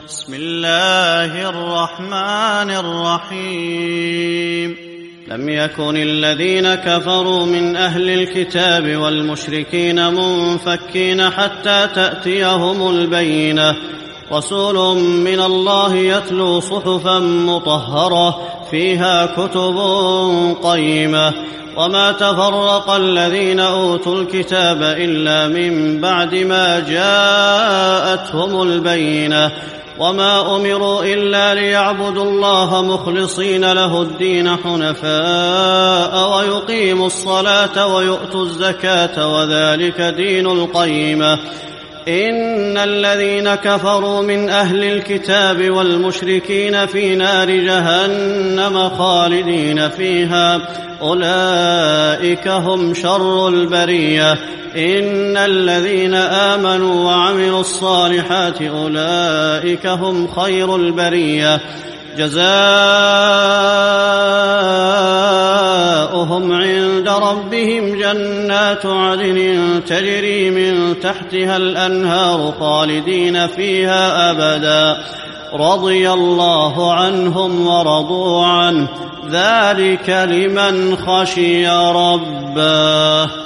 بسم الله الرحمن الرحيم. لم يكن الذين كفروا من أهل الكتاب والمشركين منفكين حتى تأتيهم البينة. رسول من الله يتلو صحفا مطهرة فيها كتب قيمة. وما تفرق الذين أوتوا الكتاب إلا من بعد ما جاءتهم البينة. وما أمروا إلا ليعبدوا الله مخلصين له الدين حنفاء ويقيموا الصلاة ويؤتوا الزكاة وذلك دين القيمة. إن الذين كفروا من أهل الكتاب والمشركين في نار جهنم خالدين فيها أولئك هم شر البرية. إن الذين آمنوا وعملوا الصالحات أولئك هم خير البرية. جزاؤهم عند ربهم جنات عدن تجري من تحتها الأنهار خالدين فيها أبدا رضي الله عنهم ورضوا عنه ذلك لمن خشي ربه.